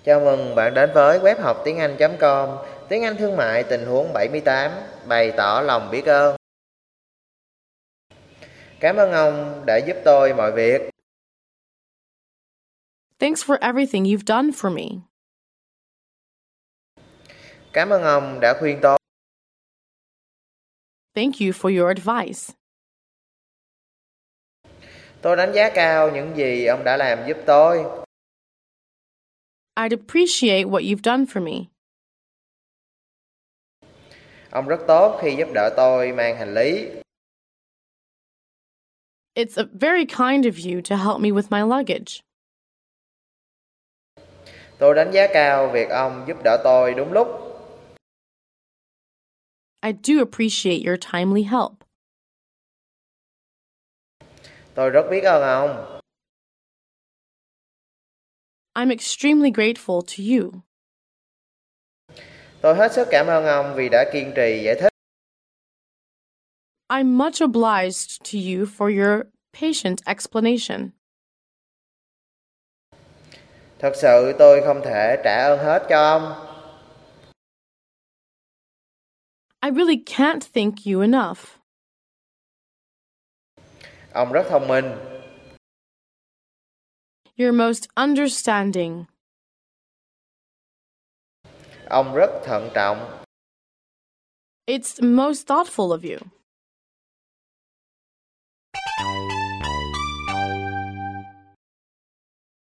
Chào mừng bạn đến với web học tiếng Anh.com, tiếng Anh thương mại tình huống 78, bày tỏ lòng biết ơn. Cảm ơn ông đã giúp tôi mọi việc. Thanks for everything you've done for me. Cảm ơn ông đã khuyên tôi. Thank you for your advice. Tôi đánh giá cao những gì ông đã làm giúp tôi. I'd appreciate what you've done for me. Ông rất tốt khi giúp đỡ tôi mang hành lý. It's very kind of you to help me with my luggage. Tôi đánh giá cao việc ông giúp đỡ tôi đúng lúc. I do appreciate your timely help. Tôi rất biết ơn ông. I'm extremely grateful to you. Tôi hết sức cảm ơn ông vì đã kiên trì giải thích. I'm much obliged to you for your patient explanation. Thật sự tôi không thể trả ơn hết cho ông. I really can't thank you enough. Ông rất thông minh. You're most understanding. Ông rất thận trọng. It's most thoughtful of you.